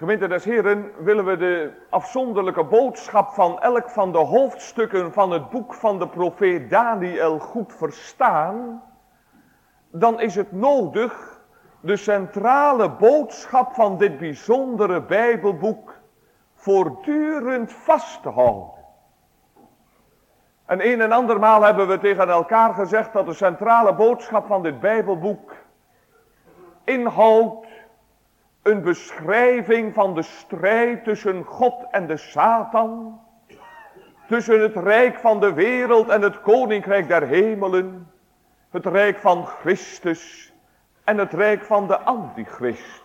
Gemeente des Heren, willen we de afzonderlijke boodschap van elk van de hoofdstukken van het boek van de profeet Daniel goed verstaan, dan is het nodig de centrale boodschap van dit bijzondere Bijbelboek voortdurend vast te houden. En een en andermaal hebben we tegen elkaar gezegd dat de centrale boodschap van dit Bijbelboek inhoudt een beschrijving van de strijd tussen God en de Satan, tussen het rijk van de wereld en het koninkrijk der hemelen, het rijk van Christus en het rijk van de Antichrist.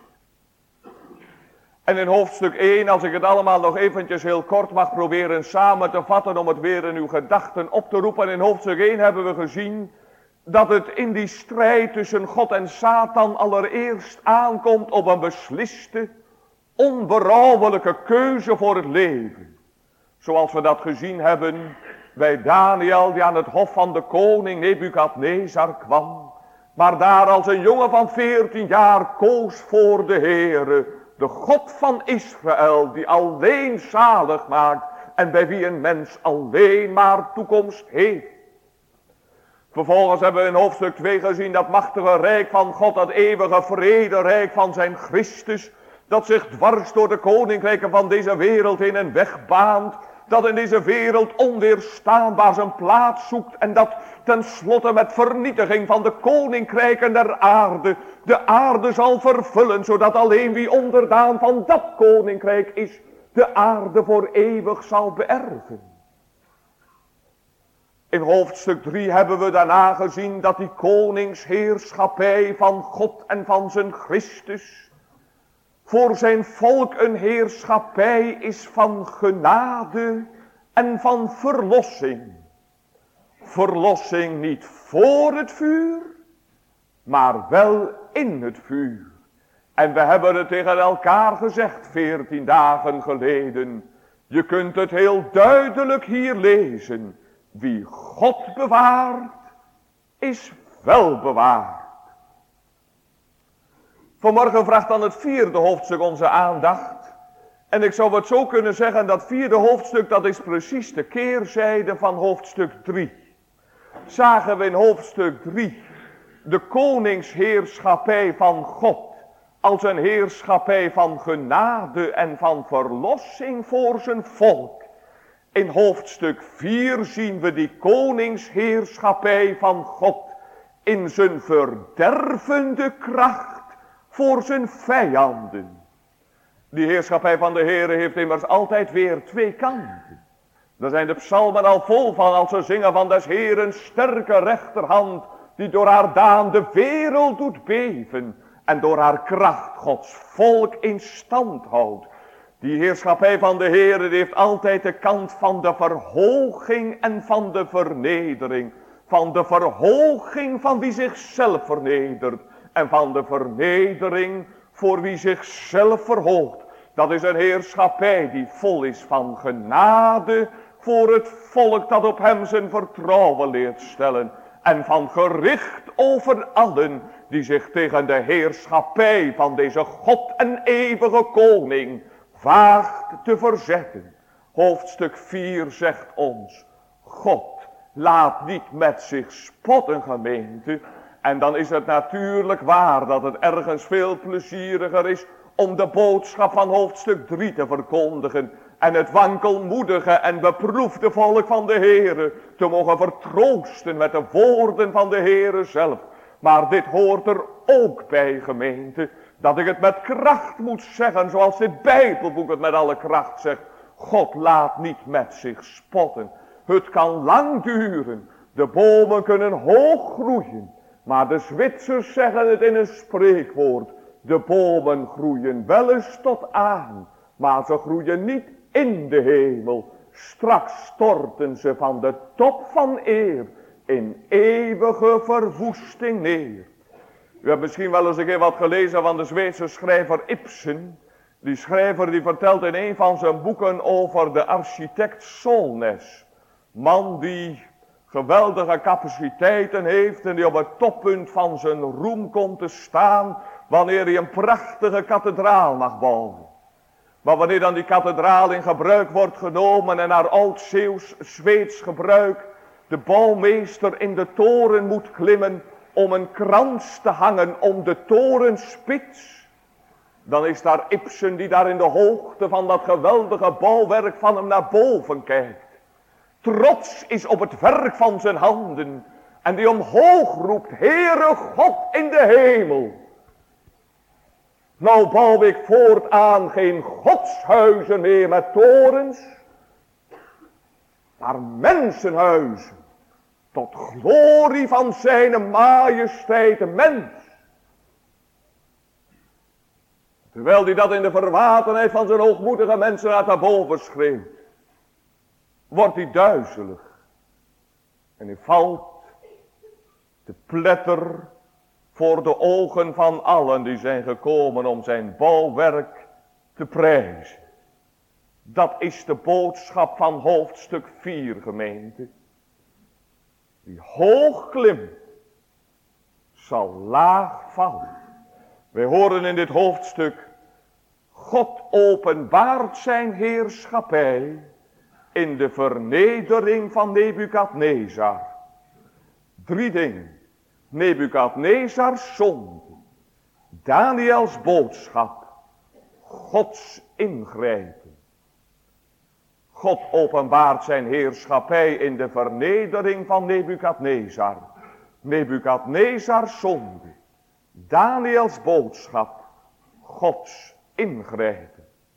En in hoofdstuk 1, als ik het allemaal nog eventjes heel kort mag proberen samen te vatten om het weer in uw gedachten op te roepen. In hoofdstuk 1 hebben we gezien dat het in die strijd tussen God en Satan allereerst aankomt op een besliste, onberouwelijke keuze voor het leven. Zoals we dat gezien hebben bij Daniel die aan het hof van de koning Nebukadnezar kwam. Maar daar als een jongen van 14 jaar koos voor de Heere, de God van Israël, die alleen zalig maakt en bij wie een mens alleen maar toekomst heeft. Vervolgens hebben we in hoofdstuk 2 gezien dat machtige rijk van God, dat eeuwige vrederijk van zijn Christus, dat zich dwars door de koninkrijken van deze wereld heen een weg baant, dat in deze wereld onweerstaanbaar zijn plaats zoekt en dat tenslotte met vernietiging van de koninkrijken der aarde de aarde zal vervullen, zodat alleen wie onderdaan van dat koninkrijk is, de aarde voor eeuwig zal beërven. In hoofdstuk 3 hebben we daarna gezien dat die koningsheerschappij van God en van zijn Christus voor zijn volk een heerschappij is van genade en van verlossing. Verlossing niet voor het vuur, maar wel in het vuur. En we hebben het tegen elkaar gezegd 14 dagen geleden. Je kunt het heel duidelijk hier lezen. Wie God bewaart, is wel bewaard. Vanmorgen vraagt dan het 4e hoofdstuk onze aandacht. En ik zou het zo kunnen zeggen, dat 4e hoofdstuk, dat is precies de keerzijde van hoofdstuk 3. Zagen we in hoofdstuk 3 de koningsheerschappij van God als een heerschappij van genade en van verlossing voor zijn volk. In hoofdstuk 4 zien we die koningsheerschappij van God in zijn verdervende kracht voor zijn vijanden. Die heerschappij van de Heere heeft immers altijd weer twee kanten. Daar zijn de psalmen al vol van als ze zingen van des Heeren sterke rechterhand, die door haar daan de wereld doet beven en door haar kracht Gods volk in stand houdt. Die heerschappij van de Heere heeft altijd de kant van de verhoging en van de vernedering. Van de verhoging van wie zichzelf vernedert en van de vernedering voor wie zichzelf verhoogt. Dat is een heerschappij die vol is van genade voor het volk dat op hem zijn vertrouwen leert stellen. En van gericht over allen die zich tegen de heerschappij van deze God en eeuwige koning waagt te verzetten. Hoofdstuk 4 zegt ons, God laat niet met zich spotten, gemeente. En dan is het natuurlijk waar dat het ergens veel plezieriger is om de boodschap van hoofdstuk 3 te verkondigen. En het wankelmoedige en beproefde volk van de Heere te mogen vertroosten met de woorden van de Heere zelf. Maar dit hoort er ook bij, gemeente, dat ik het met kracht moet zeggen, zoals dit Bijbelboek het met alle kracht zegt. God laat niet met zich spotten. Het kan lang duren. De bomen kunnen hoog groeien. Maar de Zwitsers zeggen het in een spreekwoord. De bomen groeien wel eens tot aan, maar ze groeien niet in de hemel. Straks storten ze van de top van eer in eeuwige verwoesting neer. U hebt misschien wel eens een keer wat gelezen van de Zweedse schrijver Ibsen. Die schrijver die vertelt in een van zijn boeken over de architect Solness. Man die geweldige capaciteiten heeft en die op het toppunt van zijn roem komt te staan wanneer hij een prachtige kathedraal mag bouwen. Maar wanneer dan die kathedraal in gebruik wordt genomen en naar oud-Zweeds gebruik de bouwmeester in de toren moet klimmen om een krans te hangen om de torenspits, dan is daar Ibsen die daar in de hoogte van dat geweldige bouwwerk van hem naar boven kijkt. Trots is op het werk van zijn handen en die omhoog roept, Heere God in de hemel. Nou bouw ik voortaan geen godshuizen meer met torens, maar mensenhuizen, tot glorie van zijn majesteit de mens. Terwijl hij dat in de verwatenheid van zijn hoogmoedige mensen uit daarboven schreeuwt, wordt hij duizelig. En hij valt te pletter voor de ogen van allen die zijn gekomen om zijn bouwwerk te prijzen. Dat is de boodschap van hoofdstuk 4, gemeente. Die hoog klimt, zal laag vallen. Wij horen in dit hoofdstuk, God openbaart zijn heerschappij in de vernedering van Nebukadnezar. 3 dingen. Nebukadnezars zonde, Daniels boodschap, Gods ingrijpen. God openbaart zijn heerschappij in de vernedering van Nebukadnezar. Nebukadnezars zonde, Daniels boodschap, Gods ingrijpen.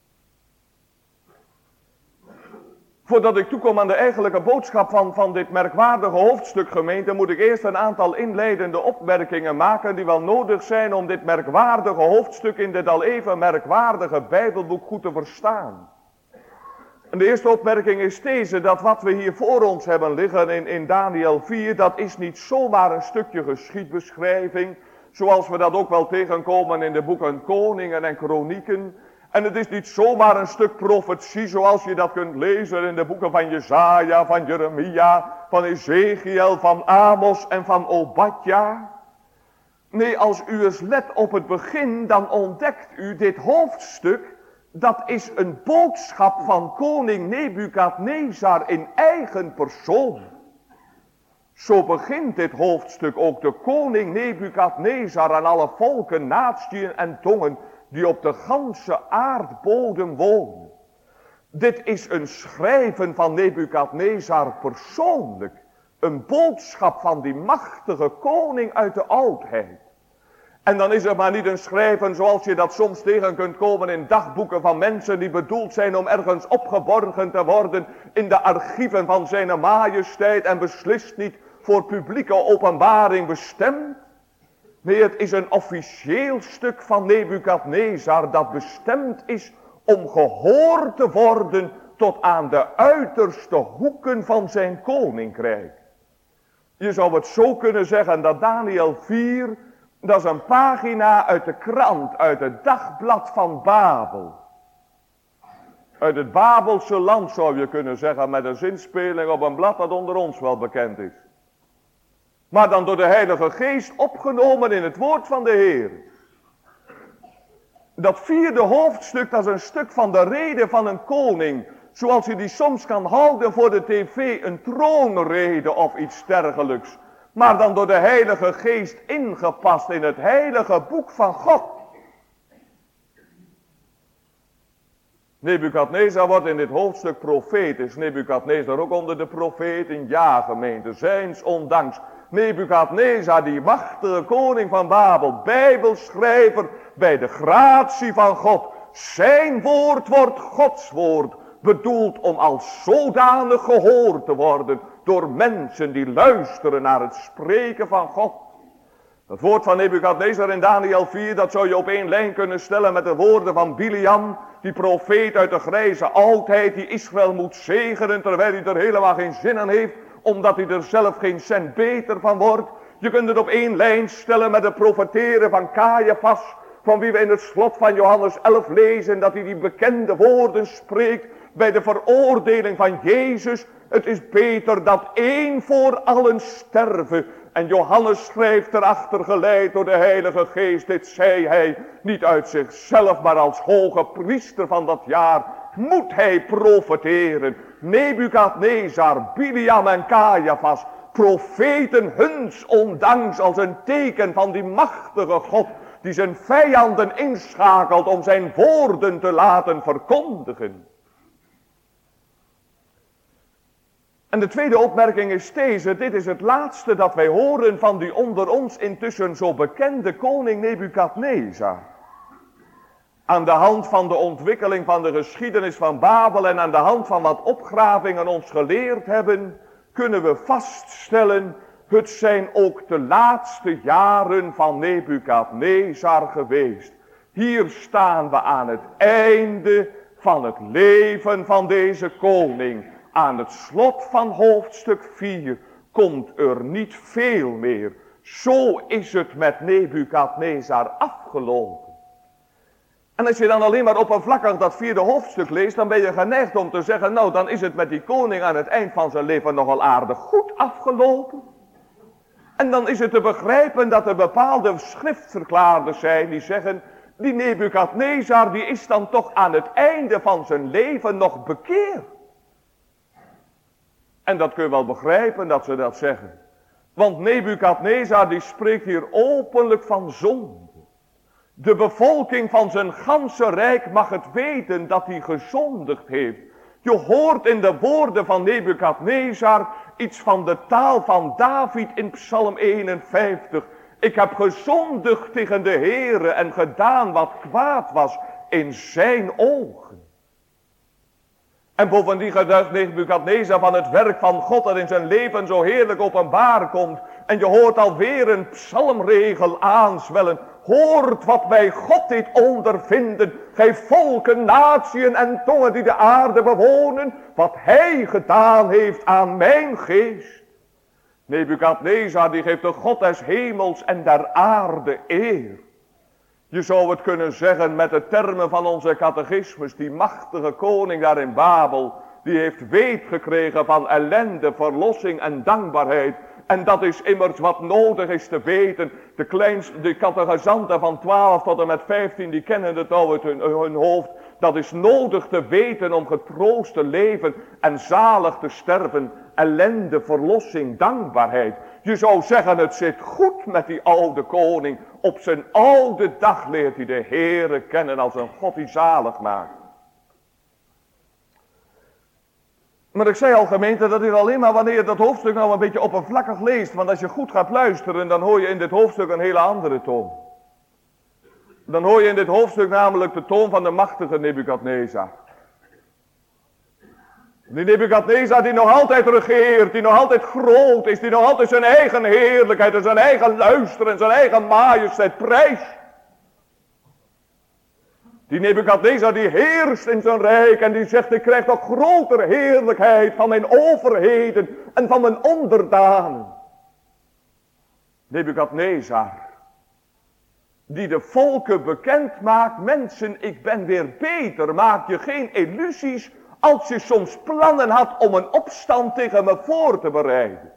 Voordat ik toekom aan de eigenlijke boodschap van dit merkwaardige hoofdstuk, gemeente, moet ik eerst een aantal inleidende opmerkingen maken die wel nodig zijn om dit merkwaardige hoofdstuk in dit al even merkwaardige Bijbelboek goed te verstaan. En de eerste opmerking is deze, dat wat we hier voor ons hebben liggen in Daniel 4, dat is niet zomaar een stukje geschiedbeschrijving, zoals we dat ook wel tegenkomen in de boeken Koningen en Kronieken. En het is niet zomaar een stuk profetie zoals je dat kunt lezen in de boeken van Jesaja, van Jeremia, van Ezekiel, van Amos en van Obadja. Nee, als u eens let op het begin, dan ontdekt u dit hoofdstuk, dat is een boodschap van koning Nebukadnezar in eigen persoon. Zo begint dit hoofdstuk ook, de koning Nebukadnezar aan alle volken, natieën en tongen die op de ganse aardbodem wonen. Dit is een schrijven van Nebukadnezar persoonlijk. Een boodschap van die machtige koning uit de oudheid. En dan is het maar niet een schrijven zoals je dat soms tegen kunt komen in dagboeken van mensen die bedoeld zijn om ergens opgeborgen te worden in de archieven van zijn majesteit en beslist niet voor publieke openbaring bestemd. Nee, het is een officieel stuk van Nebukadnezar dat bestemd is om gehoord te worden tot aan de uiterste hoeken van zijn koninkrijk. Je zou het zo kunnen zeggen dat Daniel 4, dat is een pagina uit de krant, uit het dagblad van Babel. Uit het Babelse land zou je kunnen zeggen, met een zinspeling op een blad dat onder ons wel bekend is. Maar dan door de Heilige Geest opgenomen in het woord van de Heer. Dat 4e hoofdstuk, dat is een stuk van de rede van een koning. Zoals je die soms kan houden voor de tv, een troonrede of iets dergelijks. Maar dan door de Heilige Geest ingepast in het heilige boek van God. Nebukadnezar wordt in dit hoofdstuk profeet. Is Nebukadnezar ook onder de profeten? Ja, gemeente, zijns ondanks. Nebukadnezar, die machtige koning van Babel, bijbelschrijver bij de gratie van God. Zijn woord wordt Gods woord, bedoeld om als zodanig gehoord te worden door mensen die luisteren naar het spreken van God. Het woord van Nebukadnezar in Daniel 4, dat zou je op één lijn kunnen stellen met de woorden van Biliam, die profeet uit de grijze oudheid, die Israël moet zegenen terwijl hij er helemaal geen zin aan heeft, omdat hij er zelf geen cent beter van wordt. Je kunt het op één lijn stellen met de profeteren van Caiaphas, van wie we in het slot van Johannes 11 lezen dat hij die bekende woorden spreekt bij de veroordeling van Jezus. Het is beter dat één voor allen sterven En Johannes schrijft erachter, geleid door de Heilige Geest, dit zei hij niet uit zichzelf, maar als hoge priester van dat jaar moet hij profeteren. Nebukadnezar, Biliam en Caiaphas, profeten huns ondanks als een teken van die machtige God die zijn vijanden inschakelt om zijn woorden te laten verkondigen. En de tweede opmerking is deze, dit is het laatste dat wij horen van die onder ons intussen zo bekende koning Nebukadnezar. Aan de hand van de ontwikkeling van de geschiedenis van Babel en aan de hand van wat opgravingen ons geleerd hebben, kunnen we vaststellen, het zijn ook de laatste jaren van Nebukadnezar geweest. Hier staan we aan het einde van het leven van deze koning. Aan het slot van hoofdstuk 4 komt er niet veel meer. Zo is het met Nebukadnezar afgelopen. En als je dan alleen maar oppervlakkig dat vierde hoofdstuk leest, dan ben je geneigd om te zeggen, nou dan is het met die koning aan het eind van zijn leven nogal aardig goed afgelopen. En dan is het te begrijpen dat er bepaalde schriftverklaarders zijn die zeggen, die Nebukadnezar die is dan toch aan het einde van zijn leven nog bekeerd. En dat kun je wel begrijpen dat ze dat zeggen. Want Nebukadnezar die spreekt hier openlijk van zonde. De bevolking van zijn ganse rijk mag het weten dat hij gezondigd heeft. Je hoort in de woorden van Nebukadnezar iets van de taal van David in Psalm 51. Ik heb gezondigd tegen de Heere en gedaan wat kwaad was in zijn ogen. En bovendien getuigt Nebukadnezar van het werk van God dat in zijn leven zo heerlijk openbaar komt. En je hoort alweer een psalmregel aanzwellen. Hoort wat wij God dit ondervinden. Gij volken, natieën en tongen die de aarde bewonen. Wat hij gedaan heeft aan mijn geest. Nebukadnezar die geeft de God des hemels en der aarde eer. Je zou het kunnen zeggen met de termen van onze catechismus. Die machtige koning daar in Babel. Die heeft weet gekregen van ellende, verlossing en dankbaarheid. En dat is immers wat nodig is te weten. De catechizanten van 12 tot en met 15 die kennen het nou uit hun hoofd. Dat is nodig te weten om getroost te leven en zalig te sterven. Ellende, verlossing, dankbaarheid. Je zou zeggen het zit goed met die oude koning. Op zijn oude dag leert hij de Heere kennen als een God die zalig maakt. Maar ik zei al gemeente, dat is alleen maar wanneer je dat hoofdstuk nou een beetje oppervlakkig leest. Want als je goed gaat luisteren, dan hoor je in dit hoofdstuk een hele andere toon. Dan hoor je in dit hoofdstuk namelijk de toon van de machtige Nebukadnezar. Die Nebukadnezar die nog altijd regeert, die nog altijd groot is, die nog altijd zijn eigen heerlijkheid en zijn eigen luister en zijn eigen majesteit prijst. Die Nebukadnezar die heerst in zijn rijk en die zegt, ik krijg nog grotere heerlijkheid van mijn overheden en van mijn onderdanen. Nebukadnezar, die de volken bekend maakt, mensen, ik ben weer beter, maak je geen illusies als je soms plannen had om een opstand tegen me voor te bereiden.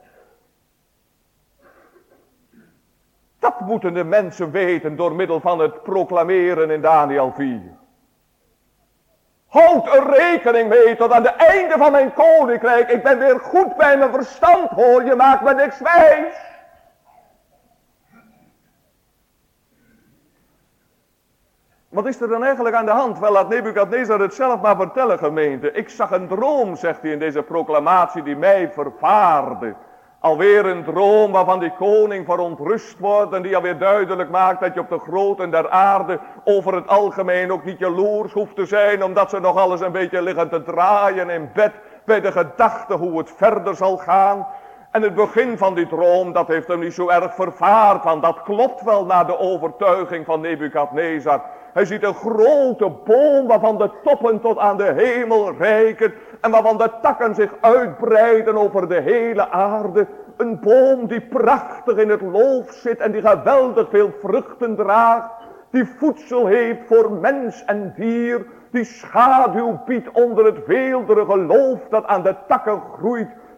Dat moeten de mensen weten door middel van het proclameren in Daniel 4. Houd er rekening mee tot aan het einde van mijn koninkrijk. Ik ben weer goed bij mijn verstand, hoor, je maakt me niks wijs. Wat is er dan eigenlijk aan de hand? Wel, laat Nebukadnezar het zelf maar vertellen, gemeente. Ik zag een droom, zegt hij in deze proclamatie, die mij vervaarde. Alweer een droom waarvan die koning verontrust wordt en die alweer duidelijk maakt dat je op de groten der aarde over het algemeen ook niet jaloers hoeft te zijn, omdat ze nog alles een beetje liggen te draaien in bed bij de gedachte hoe het verder zal gaan. En het begin van die droom, dat heeft hem niet zo erg vervaard, want dat klopt wel naar de overtuiging van Nebukadnezar. Hij ziet een grote boom waarvan de toppen tot aan de hemel reiken en waarvan de takken zich uitbreiden over de hele aarde. Een boom die prachtig in het loof zit en die geweldig veel vruchten draagt. Die voedsel heeft voor mens en dier. Die schaduw biedt onder het weelderige loof dat aan de takken groeit.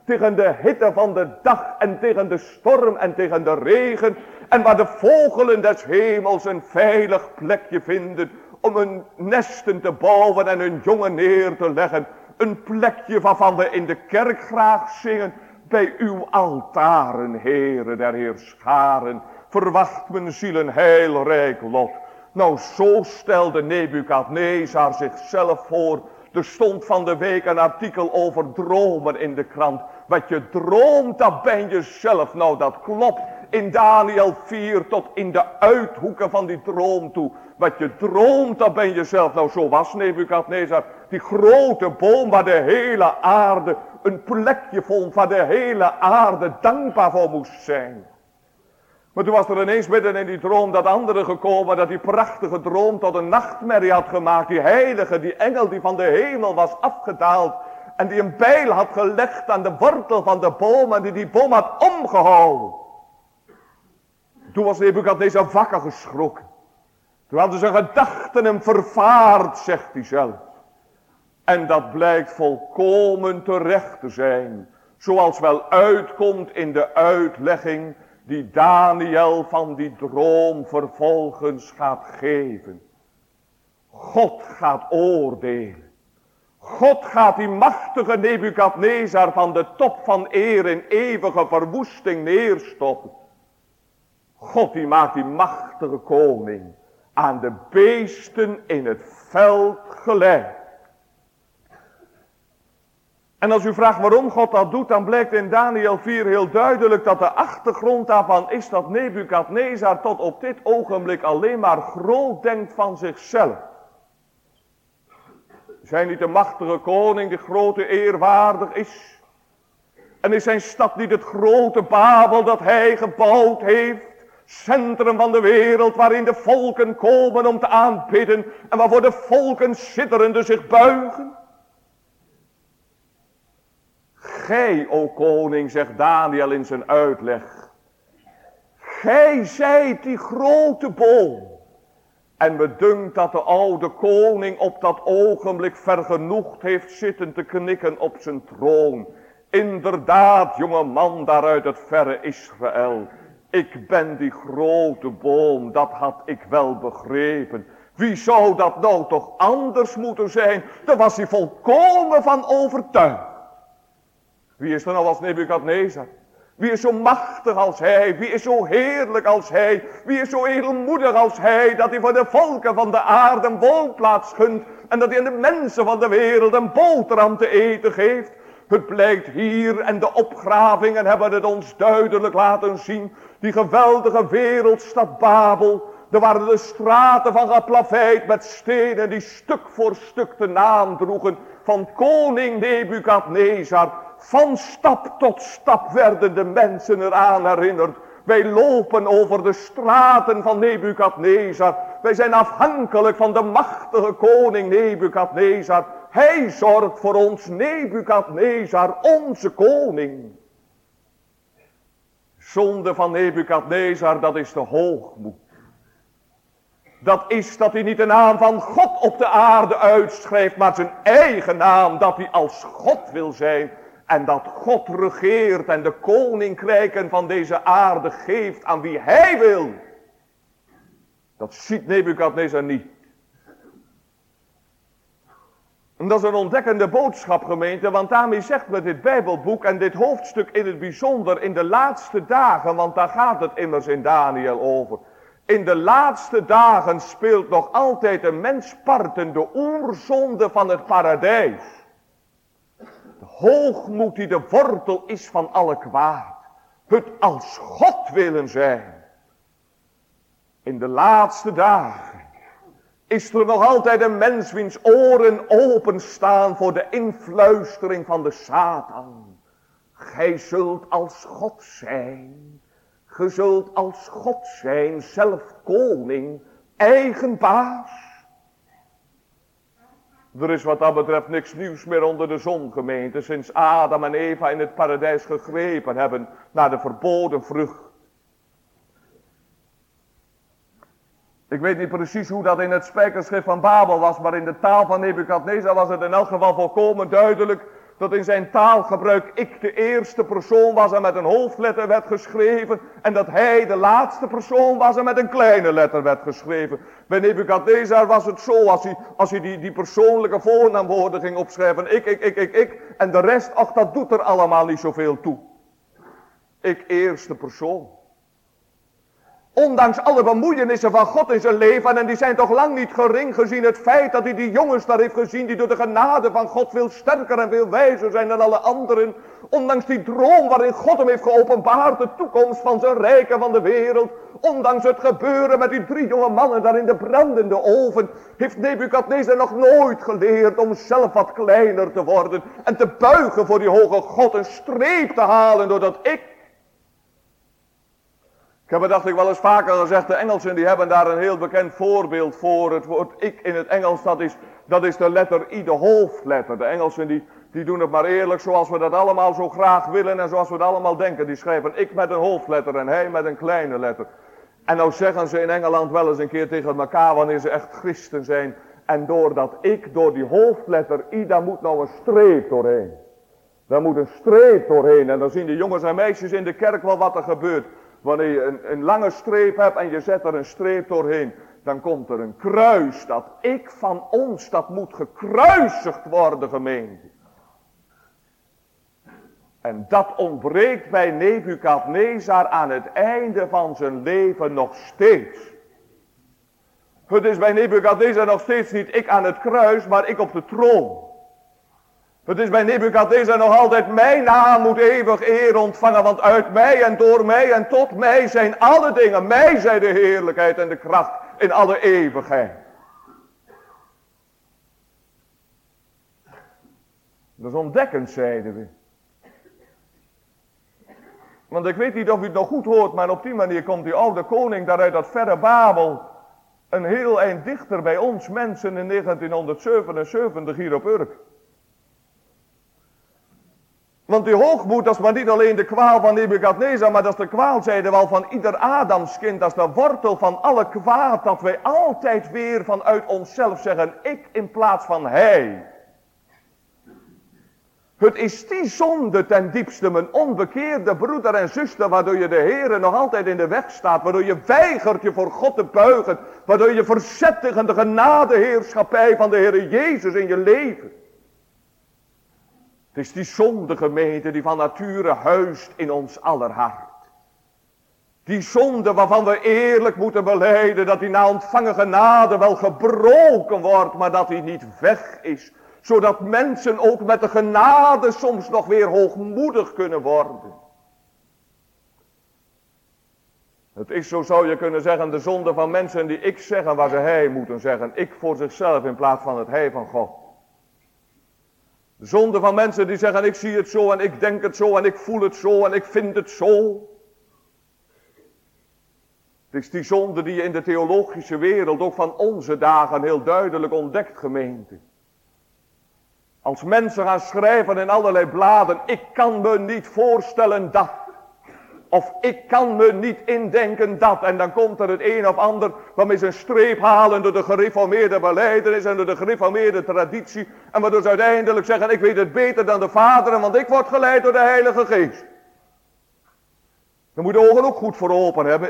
tegen de hitte van de dag en tegen de storm en tegen de regen. En waar de vogelen des hemels een veilig plekje vinden om hun nesten te bouwen en hun jongen neer te leggen. Een plekje waarvan we in de kerk graag zingen. Bij uw altaren, Heere der Heerscharen, verwacht mijn ziel een heilrijk lot. Nou, zo stelde Nebukadnezar zichzelf voor. Er stond van de week een artikel over dromen in de krant. Wat je droomt, dat ben je zelf. Nou, dat klopt in Daniel 4 tot in de uithoeken van die droom toe. Wat je droomt, dat ben je zelf. Nou, zo was Nebukadnezar. Die grote boom waar de hele aarde een plekje vond. Waar de hele aarde dankbaar voor moest zijn. Maar toen was er ineens midden in die droom dat andere gekomen. Dat die prachtige droom tot een nachtmerrie had gemaakt. Die heilige, die engel die van de hemel was afgedaald. En die een bijl had gelegd aan de wortel van de boom. En die boom had omgehouden. Toen was Nebukadnezar wakker geschrokken. Toen hadden zijn gedachten hem vervaard, zegt hij zelf. En dat blijkt volkomen terecht te zijn. Zoals wel uitkomt in de uitlegging die Daniel van die droom vervolgens gaat geven. God gaat oordelen. God gaat die machtige Nebukadnezar van de top van eer in eeuwige verwoesting neerstoppen. God die maakt die machtige koning aan de beesten in het veld gelijk. En als u vraagt waarom God dat doet, dan blijkt in Daniel 4 heel duidelijk dat de achtergrond daarvan is dat Nebukadnezar tot op dit ogenblik alleen maar groot denkt van zichzelf. Is hij niet de machtige koning die grote eer waardig is? En is zijn stad niet het grote Babel dat hij gebouwd heeft? Centrum van de wereld waarin de volken komen om te aanbidden en waarvoor de volken sidderende zich buigen. Gij, o koning, zegt Daniel in zijn uitleg. Gij zijt die grote boom. En me dunkt dat de oude koning op dat ogenblik vergenoegd heeft zitten te knikken op zijn troon. Inderdaad, jonge man daar uit het verre Israël. Ik ben die grote boom, dat had ik wel begrepen. Wie zou dat nou toch anders moeten zijn? Daar was hij volkomen van overtuigd. Wie is er nou als Nebukadnezar? Wie is zo machtig als hij? Wie is zo heerlijk als hij? Wie is zo edelmoedig als hij? Dat hij voor de volken van de aarde een woonplaats gunt. En dat hij aan de mensen van de wereld een boterham te eten geeft. Het blijkt hier en de opgravingen hebben het ons duidelijk laten zien. Die geweldige wereldstad Babel. Er waren de straten van geplaveid met stenen die stuk voor stuk de naam droegen van koning Nebukadnezar. Van stap tot stap werden de mensen eraan herinnerd. Wij lopen over de straten van Nebukadnezar. Wij zijn afhankelijk van de machtige koning Nebukadnezar. Hij zorgt voor ons, Nebukadnezar, onze koning. Zonde van Nebukadnezar, dat is de hoogmoed. Dat is dat hij niet de naam van God op de aarde uitschrijft, maar zijn eigen naam, dat hij als God wil zijn. En dat God regeert en de koninkrijken van deze aarde geeft aan wie hij wil. Dat ziet Nebukadnezar niet. En dat is een ontdekkende boodschap, gemeente, want daarmee zegt me dit Bijbelboek en dit hoofdstuk in het bijzonder in de laatste dagen, want daar gaat het immers in Daniel over. In de laatste dagen speelt nog altijd een mens parten de oerzonde van het paradijs. De hoogmoed die de wortel is van alle kwaad. Het als God willen zijn. In de laatste dagen is er nog altijd een mens wiens oren openstaan voor de influistering van de Satan. Gij zult als God zijn. Ge zult als God zijn, zelf koning, eigen baas. Er is wat dat betreft niks nieuws meer onder de zon, gemeente, sinds Adam en Eva in het paradijs gegrepen hebben naar de verboden vrucht. Ik weet niet precies hoe dat in het spijkerschrift van Babel was, maar in de taal van Nebukadnezar was het in elk geval volkomen duidelijk dat in zijn taalgebruik ik de eerste persoon was en met een hoofdletter werd geschreven. En dat hij de laatste persoon was en met een kleine letter werd geschreven. Bij Nebukadnezar was het zo, als hij die persoonlijke voornaamwoorden ging opschrijven. Ik. En de rest, ach, dat doet er allemaal niet zoveel toe. Ik eerste persoon. Ondanks alle bemoeienissen van God in zijn leven, en die zijn toch lang niet gering gezien het feit dat hij die jongens daar heeft gezien die door de genade van God veel sterker en veel wijzer zijn dan alle anderen. Ondanks die droom waarin God hem heeft geopenbaard, de toekomst van zijn rijk en van de wereld. Ondanks het gebeuren met die 3 jonge mannen daar in de brandende oven, heeft Nebukadnezar nog nooit geleerd om zelf wat kleiner te worden. En te buigen voor die hoge God, een streep te halen door dat ik. Ik heb het, dacht ik, wel eens vaker gezegd, de Engelsen die hebben daar een heel bekend voorbeeld voor. Het woord ik in het Engels, dat is de letter I, de hoofdletter. De Engelsen die doen het maar eerlijk zoals we dat allemaal zo graag willen en zoals we het allemaal denken. Die schrijven ik met een hoofdletter en hij met een kleine letter. En nou zeggen ze in Engeland wel eens een keer tegen elkaar wanneer ze echt christen zijn. En door die hoofdletter I, daar moet nou een streep doorheen. Daar moet een streep doorheen. En dan zien de jongens en meisjes in de kerk wel wat er gebeurt. Wanneer je een lange streep hebt en je zet er een streep doorheen, dan komt er een kruis. Dat ik van ons, dat moet gekruisigd worden, gemeente. En dat ontbreekt bij Nebukadnezar aan het einde van zijn leven nog steeds. Het is bij Nebukadnezar nog steeds niet ik aan het kruis, maar ik op de troon. Het is bij Nebukadnezar nog altijd mijn naam moet eeuwig eer ontvangen, want uit mij en door mij en tot mij zijn alle dingen. Mij zij de heerlijkheid en de kracht in alle eeuwigheid. Dat is ontdekkend, zeiden we. Want ik weet niet of u het nog goed hoort, maar op die manier komt die oude koning daar uit dat verre Babel een heel eind dichter bij ons mensen in 1977 hier op Urk. Want die hoogmoed, dat is maar niet alleen de kwaal van Nebukadnezar, maar dat is de kwaal, zeiden we al, van ieder Adamskind. Dat is de wortel van alle kwaad, dat wij altijd weer vanuit onszelf zeggen, ik in plaats van hij. Het is die zonde ten diepste, mijn onbekeerde broeder en zuster, waardoor je de Heere nog altijd in de weg staat, waardoor je weigert je voor God te buigen, waardoor je verzet tegen de genadeheerschappij van de Heere Jezus in je leven. Het is die zonde, gemeente, die van nature huist in ons aller hart. Die zonde waarvan we eerlijk moeten belijden dat die na ontvangen genade wel gebroken wordt, maar dat die niet weg is. Zodat mensen ook met de genade soms nog weer hoogmoedig kunnen worden. Het is, zo zou je kunnen zeggen, de zonde van mensen die ik zeggen waar ze hij moeten zeggen. Ik voor zichzelf in plaats van het hij van God. De zonde van mensen die zeggen ik zie het zo en ik denk het zo en ik voel het zo en ik vind het zo. Het is die zonde die je in de theologische wereld ook van onze dagen heel duidelijk ontdekt, gemeente. Als mensen gaan schrijven in allerlei bladen, ik kan me niet voorstellen dat. Of ik kan me niet indenken dat. En dan komt er het een of ander waarmee ze een streep halen door de gereformeerde belijdenis en door de gereformeerde traditie. En waardoor ze uiteindelijk zeggen, ik weet het beter dan de vaderen, want ik word geleid door de Heilige Geest. Dan moet je de ogen ook goed voor open hebben.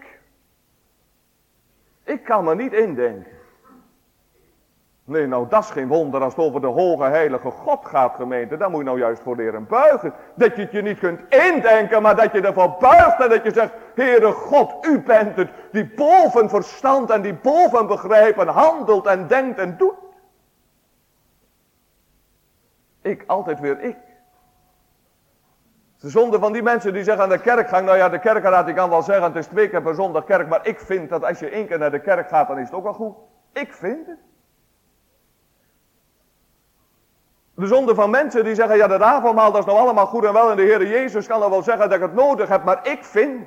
Ik kan me niet indenken. Nee, nou dat is geen wonder als het over de hoge heilige God gaat, gemeente. Daar moet je nou juist voor leren buigen. Dat je het je niet kunt indenken, maar dat je ervoor buigt en dat je zegt, Heere God, u bent het die boven verstand en die boven begrijpen handelt en denkt en doet. Ik, altijd weer ik. De zonde van die mensen die zeggen aan de kerkgang, nou ja, de kerkenraad die kan wel zeggen, het is 2 keer per zondag kerk, maar ik vind dat als je 1 keer naar de kerk gaat, dan is het ook wel goed. Ik vind het. De zonde van mensen die zeggen, ja, dat avondmaal, dat is nou allemaal goed en wel en de Heer Jezus kan nou wel zeggen dat ik het nodig heb, maar ik vind.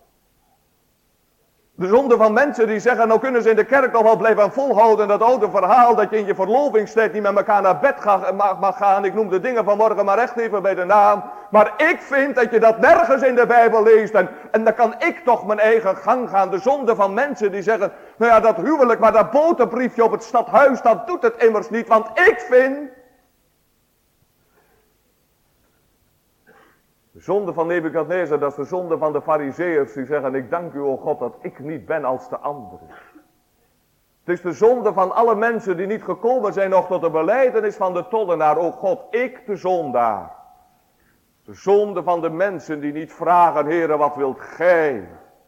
De zonde van mensen die zeggen, nou kunnen ze in de kerk nog wel blijven volhouden dat oude verhaal dat je in je verlovingstijd niet met elkaar naar bed mag gaan. Ik noem de dingen vanmorgen maar echt even bij de naam. Maar ik vind dat je dat nergens in de Bijbel leest en dan kan ik toch mijn eigen gang gaan. De zonde van mensen die zeggen, nou ja, dat huwelijk, maar dat boterbriefje op het stadhuis, dat doet het immers niet, want ik vind. De zonde van Nebukadnezar, dat is de zonde van de Farizeeërs die zeggen, ik dank u, o God, dat ik niet ben als de anderen. Het is de zonde van alle mensen die niet gekomen zijn nog tot de belijdenis van de tollenaar, o God, ik de zondaar. De zonde van de mensen die niet vragen, Heere, wat wilt gij?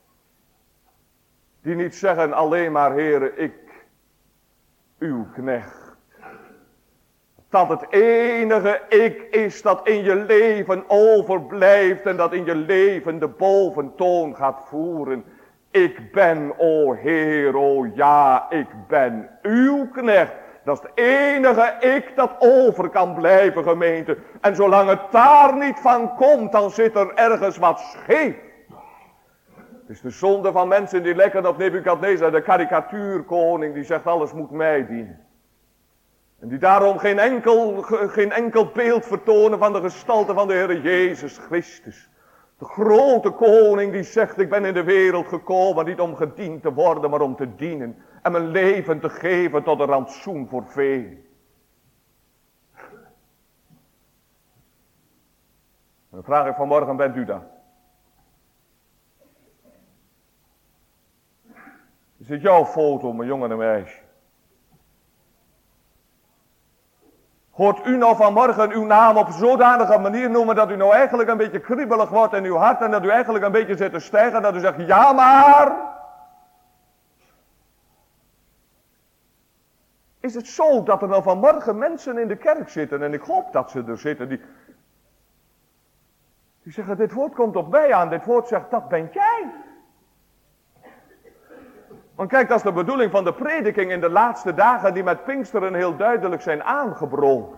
Die niet zeggen alleen maar, Heere, ik, uw knecht. Dat het enige ik is dat in je leven overblijft en dat in je leven de boventoon gaat voeren. Ik ben, o Heer, o ja, ik ben uw knecht. Dat is het enige ik dat over kan blijven, gemeente. En zolang het daar niet van komt, dan zit er ergens wat scheef. Het is de zonde van mensen die lekken op Nebukadnezar, de karikatuurkoning, die zegt alles moet mij dienen. En die daarom geen enkel beeld vertonen van de gestalte van de Heer Jezus Christus. De grote koning die zegt, ik ben in de wereld gekomen, niet om gediend te worden, maar om te dienen. En mijn leven te geven tot een rantsoen voor velen. Dan vraag ik vanmorgen, bent u dat? Is het jouw foto, mijn jongen en meisje? Hoort u nou vanmorgen uw naam op zodanige manier noemen dat u nou eigenlijk een beetje kriebelig wordt in uw hart en dat u eigenlijk een beetje zit te stijgen, dat u zegt, ja maar. Is het zo dat er nou vanmorgen mensen in de kerk zitten, en ik hoop dat ze er zitten, die zeggen, dit woord komt op mij aan, dit woord zegt, dat ben jij. Want kijk, dat is de bedoeling van de prediking in de laatste dagen die met Pinksteren heel duidelijk zijn aangebroken.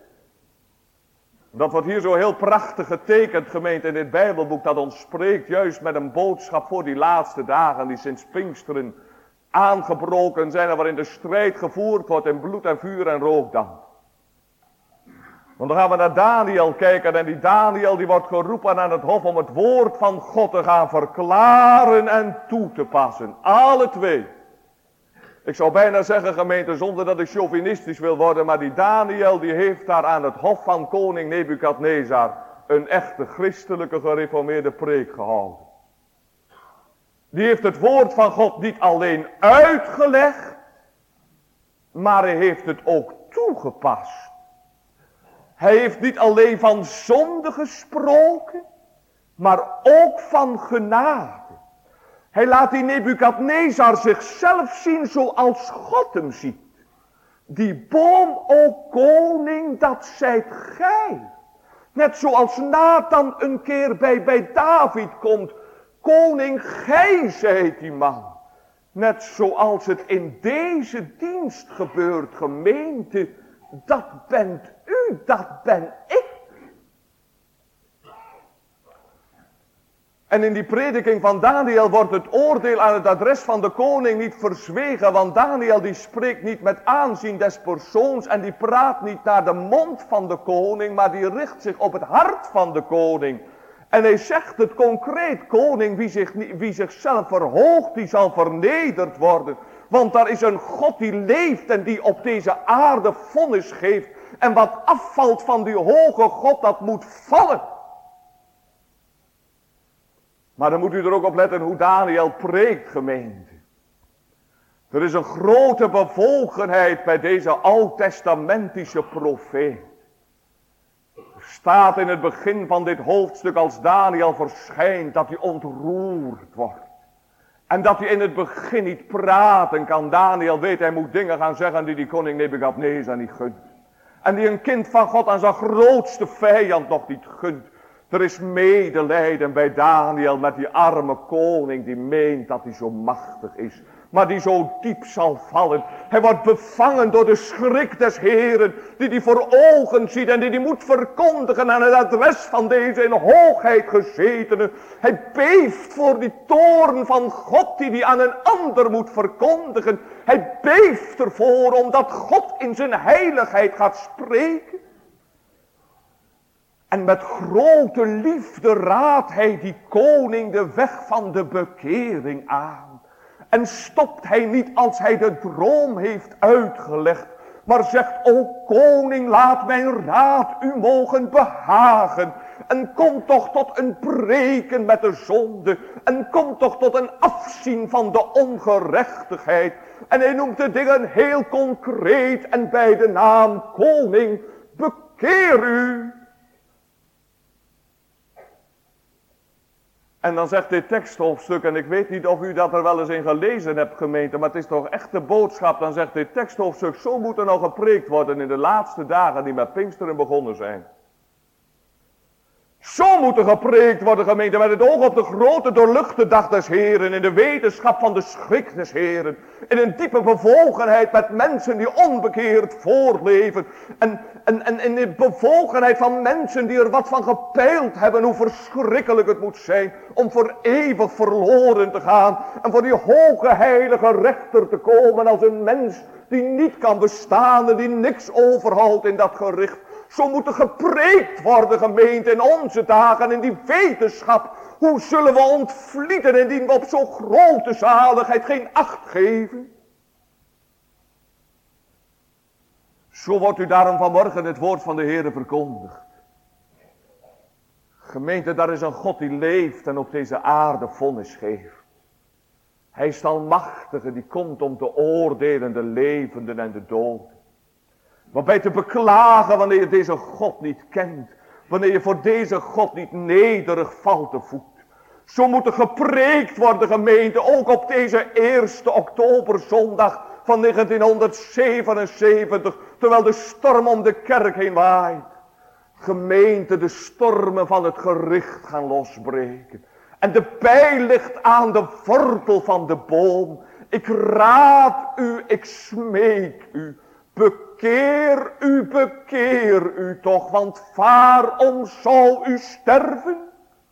Dat wordt hier zo heel prachtig getekend, gemeente, in dit Bijbelboek, dat ons spreekt juist met een boodschap voor die laatste dagen die sinds Pinksteren aangebroken zijn en waarin de strijd gevoerd wordt in bloed en vuur en rookdamp. Want dan gaan we naar Daniel kijken en die Daniel die wordt geroepen aan het hof om het woord van God te gaan verklaren en toe te passen. Alle twee. Ik zou bijna zeggen, gemeente, zonder dat ik chauvinistisch wil worden, maar die Daniel die heeft daar aan het hof van koning Nebukadnezar een echte christelijke gereformeerde preek gehouden. Die heeft het woord van God niet alleen uitgelegd, maar hij heeft het ook toegepast. Hij heeft niet alleen van zonde gesproken, maar ook van genade. Hij laat die Nebukadnezar zichzelf zien zoals God hem ziet. Die boom, o koning, dat zijt gij. Net zoals Nathan een keer bij David komt. Koning, gij zijt die man. Net zoals het in deze dienst gebeurt, gemeente. Dat bent u, dat ben ik. En in die prediking van Daniel wordt het oordeel aan het adres van de koning niet verzwegen. Want Daniel die spreekt niet met aanzien des persoons en die praat niet naar de mond van de koning. Maar die richt zich op het hart van de koning. En hij zegt het concreet, koning, wie zichzelf verhoogt, die zal vernederd worden. Want daar is een God die leeft en die op deze aarde vonnis geeft. En wat afvalt van die hoge God, dat moet vallen. Maar dan moet u er ook op letten hoe Daniel preekt, gemeente. Er is een grote bevogenheid bij deze oud-testamentische profeet. Er staat in het begin van dit hoofdstuk als Daniel verschijnt dat hij ontroerd wordt. En dat hij in het begin niet praten kan. Daniel weet hij moet dingen gaan zeggen die koning Nebukadnezar niet gunt. En die een kind van God aan zijn grootste vijand nog niet gunt. Er is medelijden bij Daniel met die arme koning die meent dat hij zo machtig is. Maar die zo diep zal vallen. Hij wordt bevangen door de schrik des Heeren. Die hij voor ogen ziet en die hij moet verkondigen aan het adres van deze in hoogheid gezetene. Hij beeft voor die toorn van God die hij aan een ander moet verkondigen. Hij beeft ervoor omdat God in zijn heiligheid gaat spreken. En met grote liefde raadt hij die koning de weg van de bekering aan. En stopt hij niet als hij de droom heeft uitgelegd. Maar zegt, o koning, laat mijn raad u mogen behagen. En kom toch tot een breken met de zonde. En kom toch tot een afzien van de ongerechtigheid. En hij noemt de dingen heel concreet en bij de naam koning. Bekeer u. En dan zegt dit teksthoofdstuk, en ik weet niet of u dat er wel eens in gelezen hebt, gemeente, maar het is toch echt de boodschap. Dan zegt dit teksthoofdstuk, zo moet er nog gepreekt worden in de laatste dagen die met Pinksteren begonnen zijn. Zo moet er gepreekt worden, gemeente, met het oog op de grote doorluchte dag des Heren, in de wetenschap van de schrik des Heren, in een diepe bevogenheid met mensen die onbekeerd voortleven, en in de bevogenheid van mensen die er wat van gepeild hebben, hoe verschrikkelijk het moet zijn om voor eeuwig verloren te gaan, en voor die hoge heilige rechter te komen als een mens die niet kan bestaan en die niks overhoudt in dat gericht. Zo moet er gepreekt worden, gemeente, in onze dagen, in die wetenschap. Hoe zullen we ontvlieden indien we op zo'n grote zaligheid geen acht geven? Zo wordt u daarom vanmorgen het woord van de Heere verkondigd. Gemeente, daar is een God die leeft en op deze aarde vonnis geeft. Hij is de Almachtige die komt om te oordelen de levenden en de doden. Waarbij te beklagen wanneer je deze God niet kent. Wanneer je voor deze God niet nederig valt te voet. Zo moet er gepreekt worden, gemeente, ook op deze 1 oktoberzondag van 1977. Terwijl de storm om de kerk heen waait. Gemeente, de stormen van het gericht gaan losbreken. En de pijl ligt aan de wortel van de boom. Ik raad u, ik smeek u. Bekeer u toch, want waarom zou u sterven?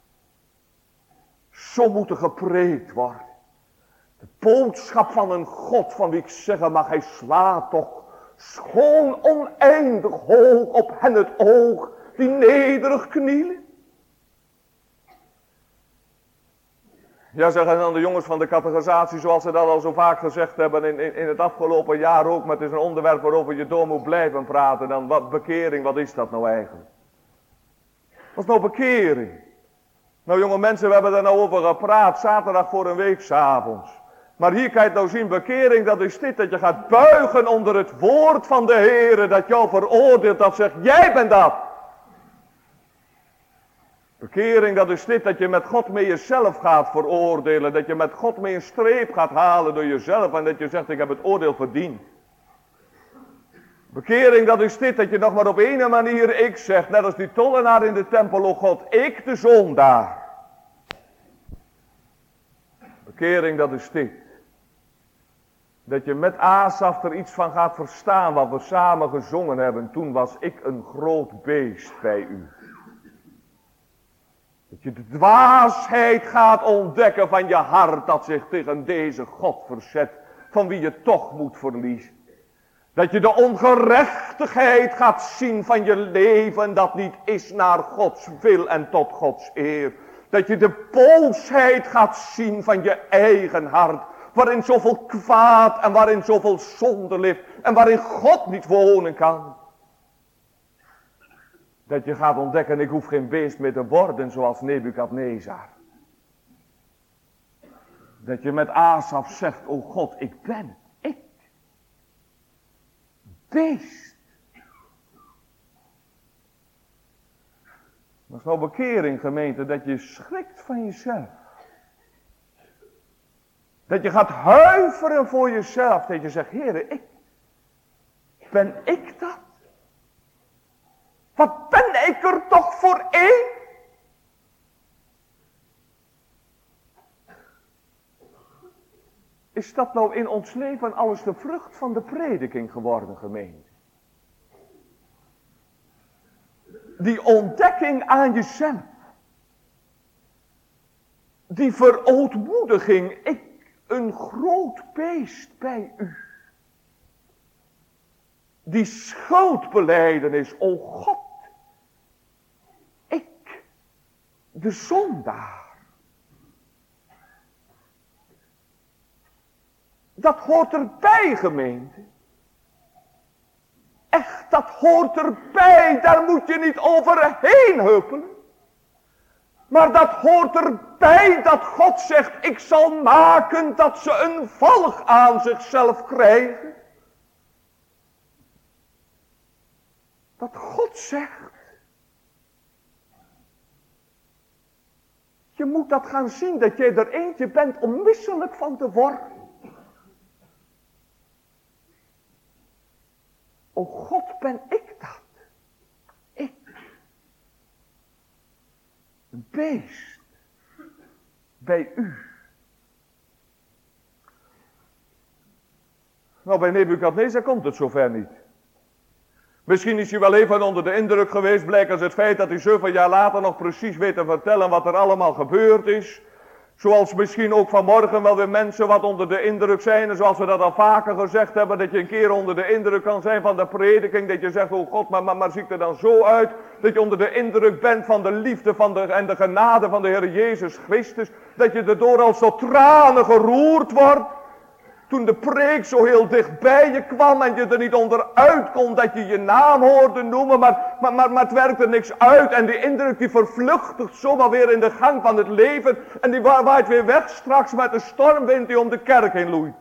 Zo moet er gepreekt worden. De boodschap van een God van wie ik zeggen mag, hij slaat toch schoon oneindig hoog op hen het oog die nederig knielen. Ja, zeggen dan de jongens van de catechisatie, zoals ze dat al zo vaak gezegd hebben in het afgelopen jaar ook, maar het is een onderwerp waarover je door moet blijven praten. Dan wat bekering, wat is dat nou eigenlijk? Wat is nou bekering? Nou jonge mensen, we hebben daar nou over gepraat, zaterdag voor een week 's avonds. Maar hier kan je het nou zien, bekering, dat is dit, dat je gaat buigen onder het woord van de Heere, dat jou veroordeelt, dat zegt, jij bent dat. Bekering, dat is dit, dat je met God mee jezelf gaat veroordelen. Dat je met God mee een streep gaat halen door jezelf. En dat je zegt, ik heb het oordeel verdiend. Bekering, dat is dit, dat je nog maar op ene manier ik zegt. Net als die tollenaar in de tempel, o God, ik de zondaar. Bekering, dat is dit. Dat je met Asaf er iets van gaat verstaan wat we samen gezongen hebben. Toen was ik een groot beest bij u. Dat je de dwaasheid gaat ontdekken van je hart dat zich tegen deze God verzet, van wie je toch moet verliezen. Dat je de ongerechtigheid gaat zien van je leven dat niet is naar Gods wil en tot Gods eer. Dat je de boosheid gaat zien van je eigen hart, waarin zoveel kwaad en waarin zoveel zonde ligt en waarin God niet wonen kan. Dat je gaat ontdekken, ik hoef geen beest meer te worden zoals Nebukadnezar. Dat je met Asaf zegt, o God, ik ben ik. Beest. Dat is nou bekering, gemeente, dat je schrikt van jezelf. Dat je gaat huiveren voor jezelf. Dat je zegt, Heere, ben ik dat? Wat ben ik er toch voor één? Is dat nou in ons leven alles de vrucht van de prediking geworden, gemeente? Die ontdekking aan jezelf. Die verootmoediging, ik een groot beest bij u. Die schuldbelijdenis, o God, ik, de zondaar. Dat hoort erbij, gemeente. Echt, dat hoort erbij, daar moet je niet overheen huppelen. Maar dat hoort erbij dat God zegt, ik zal maken dat ze een valg aan zichzelf krijgen. Dat God zegt. Je moet dat gaan zien, dat jij er eentje bent om misselijk van te worden. O God, ben ik dat? Ik. Een beest. Bij u. Nou, bij Nebukadnezar komt het zover niet. Misschien is hij wel even onder de indruk geweest, blijkens het feit dat hij zoveel jaar later nog precies weet te vertellen wat er allemaal gebeurd is. Zoals misschien ook vanmorgen wel weer mensen wat onder de indruk zijn. En zoals we dat al vaker gezegd hebben, dat je een keer onder de indruk kan zijn van de prediking. Dat je zegt, oh God, maar ziet er dan zo uit dat je onder de indruk bent van de liefde en de genade van de Heer Jezus Christus. Dat je erdoor als tot tranen geroerd wordt. Toen de preek zo heel dicht bij je kwam en je er niet onderuit kon dat je je naam hoorde noemen, maar het werkte niks uit en die indruk die vervluchtigt zomaar weer in de gang van het leven en die waait weer weg straks met de stormwind die om de kerk heen loeit.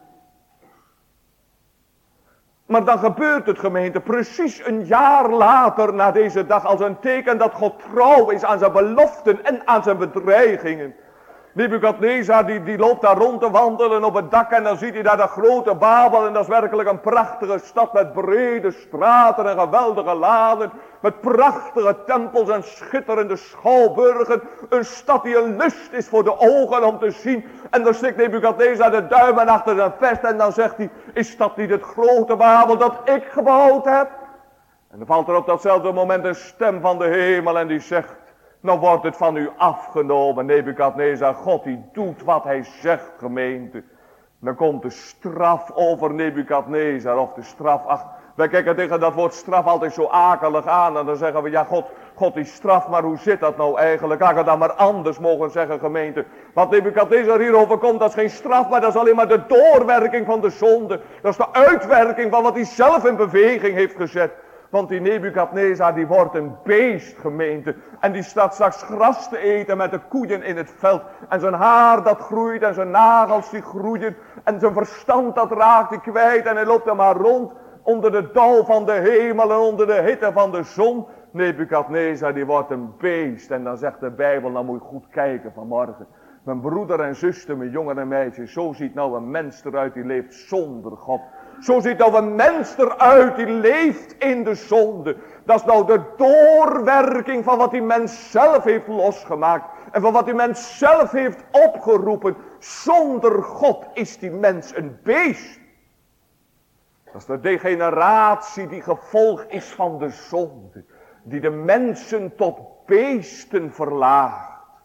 Maar dan gebeurt het, gemeente, precies een jaar later na deze dag als een teken dat God trouw is aan zijn beloften en aan zijn bedreigingen. Nebukadnezar die loopt daar rond te wandelen op het dak en dan ziet hij daar de grote Babel en dat is werkelijk een prachtige stad met brede straten en geweldige lanen, met prachtige tempels en schitterende schouwburgen, een stad die een lust is voor de ogen om te zien. En dan stikt Nebukadnezar de duimen achter zijn vest en dan zegt hij, is dat niet het grote Babel dat ik gebouwd heb? En dan valt er op datzelfde moment een stem van de hemel en die zegt, nou wordt het van u afgenomen, Nebukadnezar. God die doet wat hij zegt, gemeente. Dan komt de straf over Nebukadnezar, of de straf. Ach, wij kijken tegen dat woord straf altijd zo akelig aan. En dan zeggen we, ja God die straf, maar hoe zit dat nou eigenlijk? Had ik het dan maar anders mogen zeggen, gemeente. Wat Nebukadnezar hierover komt, dat is geen straf, maar dat is alleen maar de doorwerking van de zonde. Dat is de uitwerking van wat hij zelf in beweging heeft gezet. Want die Nebukadnezar die wordt een beest, gemeente. En die staat straks gras te eten met de koeien in het veld. En zijn haar dat groeit en zijn nagels die groeien. En zijn verstand dat raakt hij kwijt. En hij loopt er maar rond onder de dauw van de hemel en onder de hitte van de zon. Nebukadnezar die wordt een beest. En dan zegt de Bijbel, nou moet je goed kijken vanmorgen. Mijn broeder en zuster, mijn jongen en meisjes. Zo ziet nou een mens eruit die leeft zonder God. Zo ziet nou een mens eruit die leeft in de zonde. Dat is nou de doorwerking van wat die mens zelf heeft losgemaakt. En van wat die mens zelf heeft opgeroepen. Zonder God is die mens een beest. Dat is de degeneratie die gevolg is van de zonde. Die de mensen tot beesten verlaagt.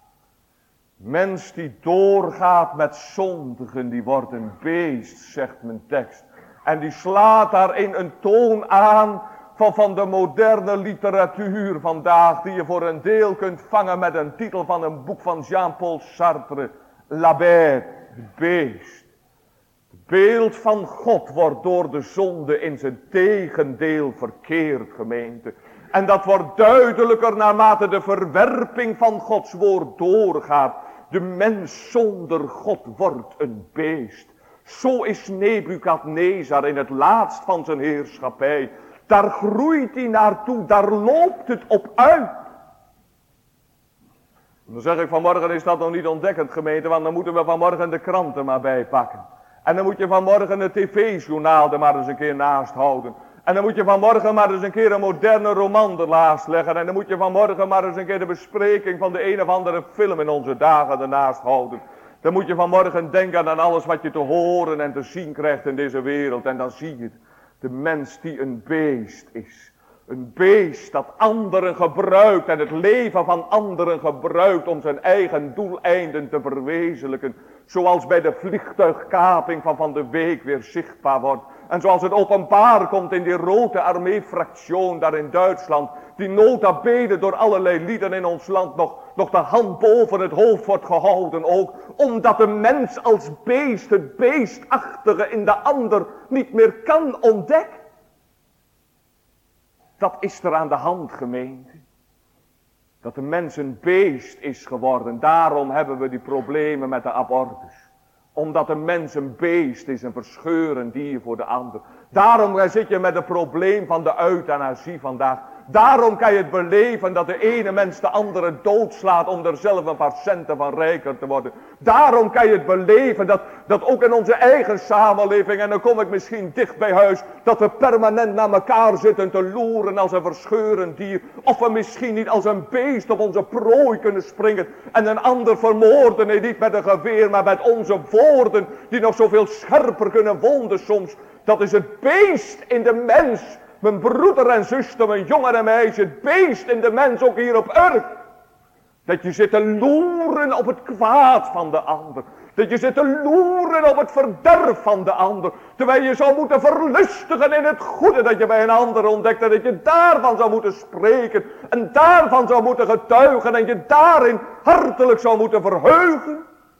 Mens die doorgaat met zondigen, die wordt een beest, zegt mijn tekst. En die slaat daarin een toon aan van de moderne literatuur vandaag. Die je voor een deel kunt vangen met een titel van een boek van Jean-Paul Sartre. La Bête, het beest. Het beeld van God wordt door de zonde in zijn tegendeel verkeerd, gemeente. En dat wordt duidelijker naarmate de verwerping van Gods woord doorgaat. De mens zonder God wordt een beest. Zo is Nebukadnezar in het laatst van zijn heerschappij. Daar groeit hij naartoe, daar loopt het op uit. Dan zeg ik vanmorgen is dat nog niet ontdekkend, gemeente, want dan moeten we vanmorgen de kranten maar bijpakken. En dan moet je vanmorgen het tv-journaal er maar eens een keer naast houden. En dan moet je vanmorgen maar eens een keer een moderne roman ernaast leggen. En dan moet je vanmorgen maar eens een keer de bespreking van de een of andere film in onze dagen ernaast houden. Dan moet je vanmorgen denken aan alles wat je te horen en te zien krijgt in deze wereld. En dan zie je de mens die een beest is. Een beest dat anderen gebruikt en het leven van anderen gebruikt om zijn eigen doeleinden te verwezenlijken. Zoals bij de vliegtuigkaping van de week weer zichtbaar wordt. En zoals het openbaar komt in die Rode Armee-fractie daar in Duitsland. Die nota bene door allerlei lieden in ons land nog de hand boven het hoofd wordt gehouden ook. Omdat de mens als beest, het beestachtige in de ander niet meer kan ontdekken. Dat is er aan de hand, gemeente. Dat de mens een beest is geworden. Daarom hebben we die problemen met de abortus. Omdat de mens een beest is, een verscheurend dier voor de ander. Daarom zit je met het probleem van de euthanasie vandaag. Daarom kan je het beleven dat de ene mens de andere doodslaat om er zelf een paar centen van rijker te worden. Daarom kan je het beleven dat ook in onze eigen samenleving, en dan kom ik misschien dicht bij huis, dat we permanent naar elkaar zitten te loeren als een verscheurend dier. Of we misschien niet als een beest op onze prooi kunnen springen en een ander vermoorden. Nee, niet met een geweer, maar met onze woorden die nog zoveel scherper kunnen wonden soms. Dat is het beest in de mens. Mijn broeder en zuster, mijn jongen en meisje, het beest in de mens, ook hier op aarde. Dat je zit te loeren op het kwaad van de ander. Dat je zit te loeren op het verderf van de ander. Terwijl je zou moeten verlustigen in het goede dat je bij een ander ontdekt. En dat je daarvan zou moeten spreken. En daarvan zou moeten getuigen. En je daarin hartelijk zou moeten verheugen.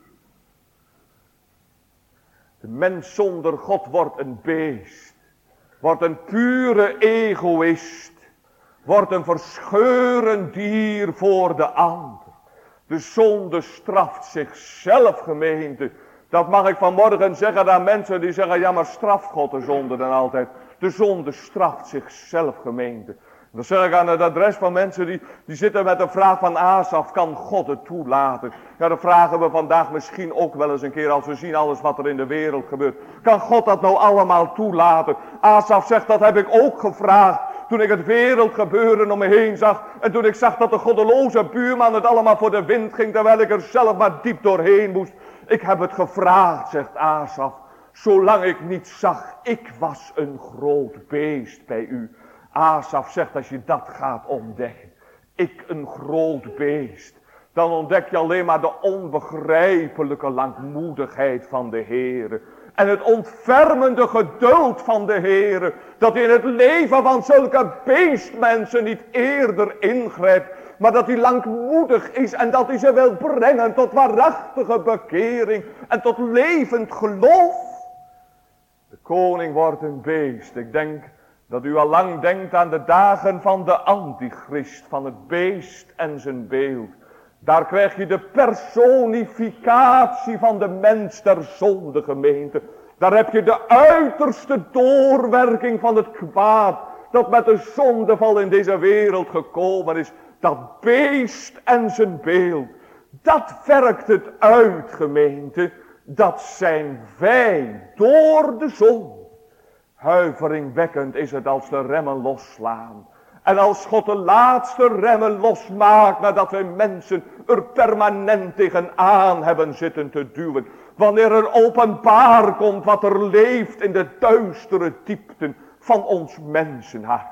De mens zonder God wordt een beest. Wordt een pure egoïst. Wordt een verscheurend dier voor de ander. De zonde straft zichzelf, gemeente. Dat mag ik vanmorgen zeggen aan mensen die zeggen, ja maar straf God de zonde dan altijd. De zonde straft zichzelf, gemeente. Dat zeg ik aan het adres van mensen die zitten met de vraag van Asaf, kan God het toelaten? Ja, dat vragen we vandaag misschien ook wel eens een keer als we zien alles wat er in de wereld gebeurt. Kan God dat nou allemaal toelaten? Asaf zegt, dat heb ik ook gevraagd. Toen ik het wereldgebeuren om me heen zag. En toen ik zag dat de goddeloze buurman het allemaal voor de wind ging. Terwijl ik er zelf maar diep doorheen moest. Ik heb het gevraagd, zegt Asaf. Zolang ik niet zag, ik was een groot beest bij u. Asaf zegt, als je dat gaat ontdekken. Ik een groot beest. Dan ontdek je alleen maar de onbegrijpelijke langmoedigheid van de Heere. En het ontfermende geduld van de Heere. Dat in het leven van zulke beestmensen niet eerder ingrijpt. Maar dat hij langmoedig is en dat hij ze wil brengen tot waarachtige bekering. En tot levend geloof. De koning wordt een beest. Ik denk dat u al lang denkt aan de dagen van de antichrist. Van het beest en zijn beeld. Daar krijg je de personificatie van de mens der zonde, gemeente. Daar heb je de uiterste doorwerking van het kwaad dat met de zondeval in deze wereld gekomen is. Dat beest en zijn beeld, dat werkt het uit, gemeente. Dat zijn wij door de zonde. Huiveringwekkend is het als de remmen losslaan. En als God de laatste remmen losmaakt, nadat wij mensen er permanent tegenaan hebben zitten te duwen. Wanneer er openbaar komt wat er leeft in de duistere diepten van ons mensenhart.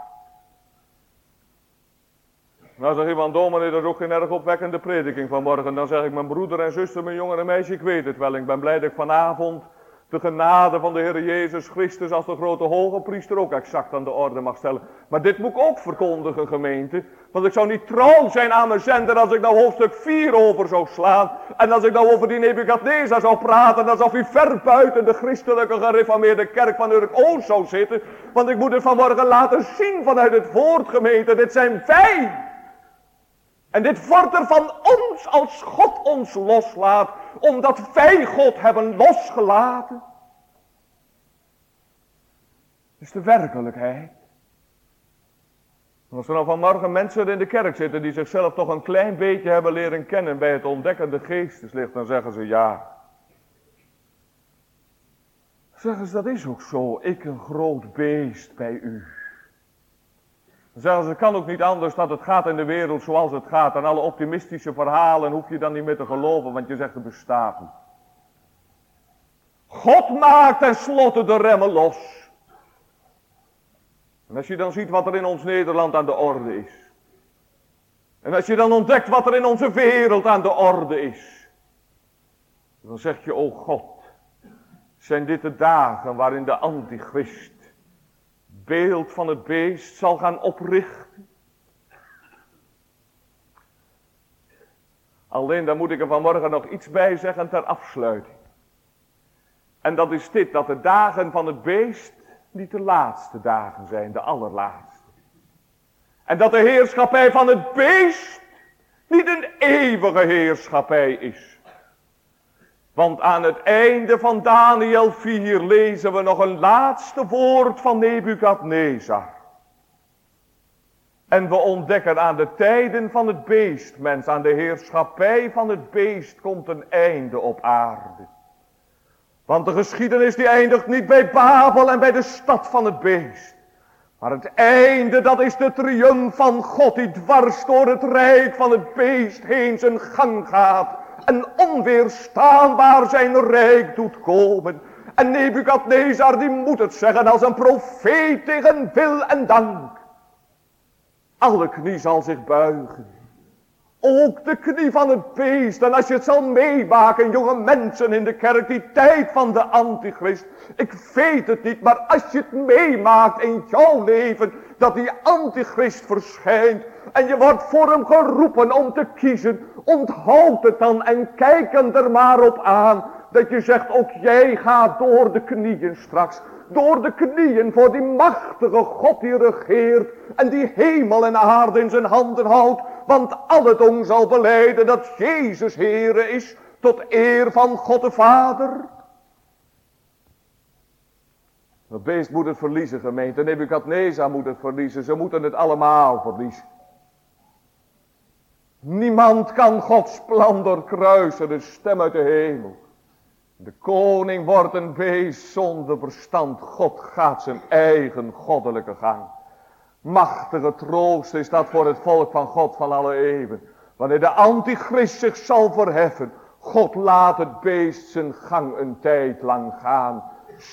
Nou zeg je van dominee, dat is ook geen erg opwekkende prediking vanmorgen. Dan zeg ik, mijn broeder en zuster, mijn jongen en meisje, ik weet het wel. Ik ben blij dat ik vanavond de genade van de Heer Jezus Christus als de grote hoge priester ook exact aan de orde mag stellen. Maar dit moet ik ook verkondigen, gemeente. Want ik zou niet trouw zijn aan mijn zender als ik nou hoofdstuk 4 over zou slaan. En als ik nou over die Nebukadnezar zou praten, alsof hij ver buiten de christelijke gereformeerde kerk van Urk-Oost zou zitten. Want ik moet het vanmorgen laten zien vanuit het woord, gemeente. Dit zijn wij. En dit wordt er van ons als God ons loslaat. Omdat wij God hebben losgelaten. Dat is de werkelijkheid. En als er nou vanmorgen mensen in de kerk zitten die zichzelf toch een klein beetje hebben leren kennen bij het ontdekkende geesteslicht, dan zeggen ze ja. Zeggen ze, dat is ook zo. Ik een groot beest bij u. Dan zeggen ze, het kan ook niet anders dat het gaat in de wereld zoals het gaat. En alle optimistische verhalen hoef je dan niet meer te geloven, want je zegt het bestaat niet. God maakt tenslotte de remmen los. En als je dan ziet wat er in ons Nederland aan de orde is. En als je dan ontdekt wat er in onze wereld aan de orde is. Dan zeg je, o God, zijn dit de dagen waarin de antichrist beeld van het beest zal gaan oprichten. Alleen daar moet ik er vanmorgen nog iets bij zeggen ter afsluiting. En dat is dit, dat de dagen van het beest niet de laatste dagen zijn, de allerlaatste. En dat de heerschappij van het beest niet een eeuwige heerschappij is. Want aan het einde van Daniel 4 lezen we nog een laatste woord van Nebukadnezar. En we ontdekken aan de tijden van het beest, mens, aan de heerschappij van het beest komt een einde op aarde. Want de geschiedenis die eindigt niet bij Babel en bij de stad van het beest. Maar het einde, dat is de triumf van God die dwars door het rijk van het beest heen zijn gang gaat. En onweerstaanbaar zijn rijk doet komen. En Nebukadnezar die moet het zeggen als een profeet tegen wil en dank. Alle knie zal zich buigen. Ook de knie van het beest. En als je het zal meemaken, jonge mensen in de kerk, die tijd van de antichrist. Ik weet het niet, maar als je het meemaakt in jouw leven, dat die antichrist verschijnt. En je wordt voor hem geroepen om te kiezen. Onthoud het dan en kijk hem er maar op aan. Dat je zegt, ook jij gaat door de knieën straks. Door de knieën voor die machtige God die regeert. En die hemel en aarde in zijn handen houdt. Want alle tong zal belijden dat Jezus Heere is. Tot eer van God de Vader. Het beest moet het verliezen, gemeente. Nebukadnezar moet het verliezen. Ze moeten het allemaal verliezen. Niemand kan Gods plan doorkruisen. De stem uit de hemel. De koning wordt een beest zonder verstand. God gaat zijn eigen goddelijke gang. Machtige troost is dat voor het volk van God van alle eeuwen. Wanneer de antichrist zich zal verheffen. God laat het beest zijn gang een tijd lang gaan.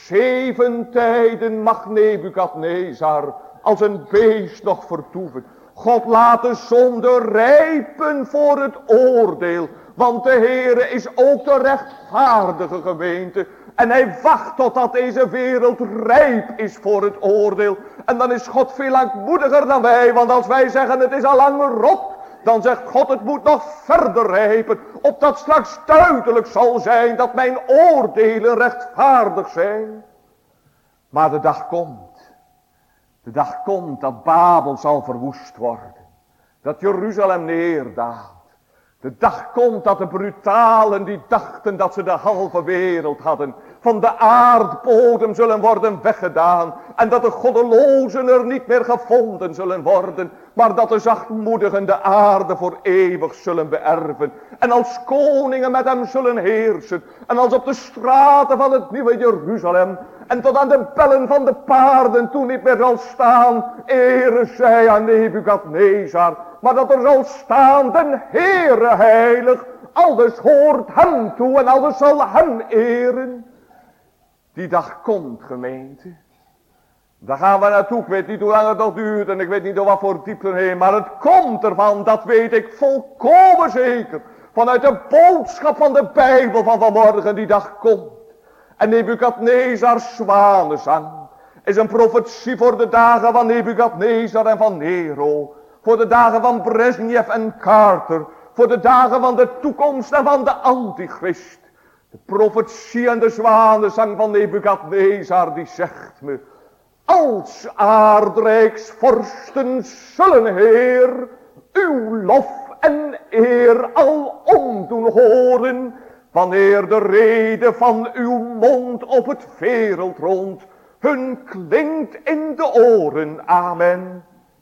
7 tijden mag Nebukadnezar als een beest nog vertoeven. God laat de zonde rijpen voor het oordeel. Want de Heere is ook de rechtvaardige gemeente. En hij wacht totdat deze wereld rijp is voor het oordeel. En dan is God veel langmoediger dan wij. Want als wij zeggen het is al lang rot. Dan zegt God het moet nog verder rijpen. Opdat straks duidelijk zal zijn dat mijn oordelen rechtvaardig zijn. Maar de dag komt. De dag komt dat Babel zal verwoest worden. Dat Jeruzalem neerdaalt. De dag komt dat de brutalen die dachten dat ze de halve wereld hadden. Van de aardbodem zullen worden weggedaan. En dat de goddelozen er niet meer gevonden zullen worden. Maar dat de zachtmoedigen de aarde voor eeuwig zullen beërven. En als koningen met hem zullen heersen. En als op de straten van het nieuwe Jeruzalem. En tot aan de bellen van de paarden toen niet meer zal staan. Ere zij aan Nebukadnezar. Maar dat er zal staan den Heere heilig. Alles hoort hem toe en alles zal hem eren. Die dag komt, gemeente. Daar gaan we naartoe. Ik weet niet hoe lang het nog duurt en ik weet niet door wat voor diepten heen. Maar het komt ervan, dat weet ik volkomen zeker. Vanuit de boodschap van de Bijbel van vanmorgen, die dag komt. En Nebukadnezars zwanenzang is een profetie voor de dagen van Nebukadnezar en van Nero. Voor de dagen van Brezhnev en Carter. Voor de dagen van de toekomst en van de antichrist. De profetie en de zwanenzang van Nebukadnezar die zegt me. Als aardrijksvorsten zullen Heer uw lof en eer alom doen horen. Wanneer de rede van uw mond op het wereldrond hun klinkt in de oren. Amen.